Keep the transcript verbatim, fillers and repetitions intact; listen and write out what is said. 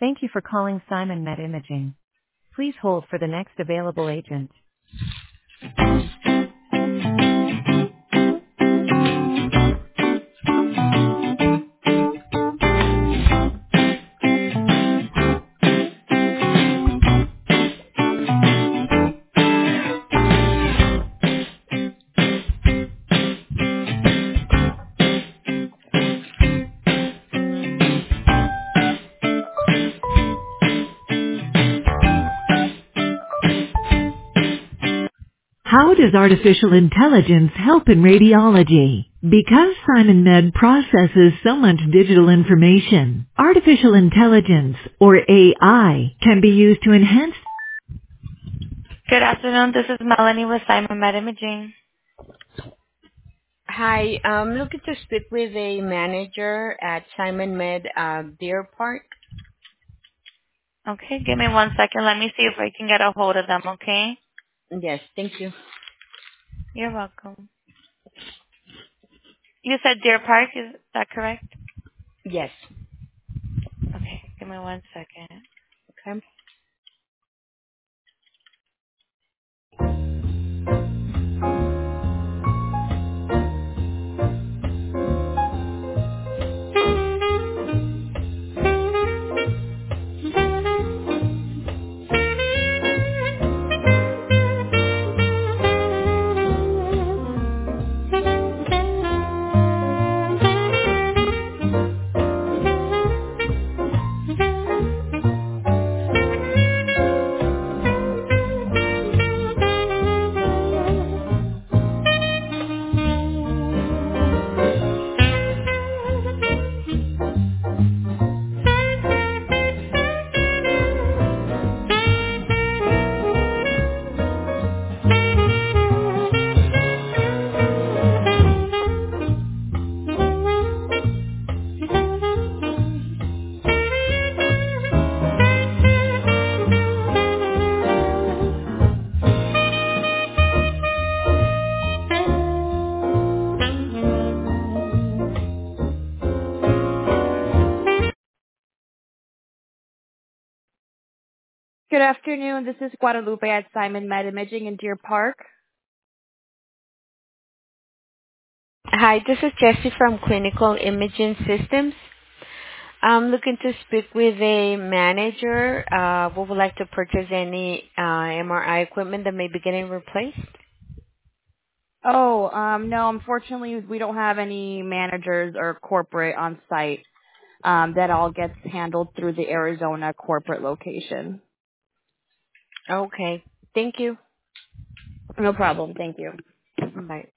Thank you for calling Simon Med Imaging. Please hold for the next available agent. How does artificial intelligence help in radiology? Because Simon Med processes so much digital information, artificial intelligence, or A I, can be used to enhance. Good afternoon. This is Melanie with Simon Med Imaging. Hi, I'm looking to speak with a manager at Simon Med uh, Deer Park. Okay, give me one second. Let me see if I can get a hold of them, okay? Yes, thank you. You're welcome. You said Deer Park, is that correct? Yes. Okay, give me one second. Okay. Good afternoon. This is Guadalupe at Simon Med Imaging in Deer Park. Hi, this is Jessie from Clinical Imaging Systems. I'm looking to speak with a manager uh, who would like to purchase any uh, M R I equipment that may be getting replaced. Oh, um, no, unfortunately, we don't have any managers or corporate on site. Um, that all gets handled through the Arizona corporate location. Okay, thank you. No problem. Thank you. Bye.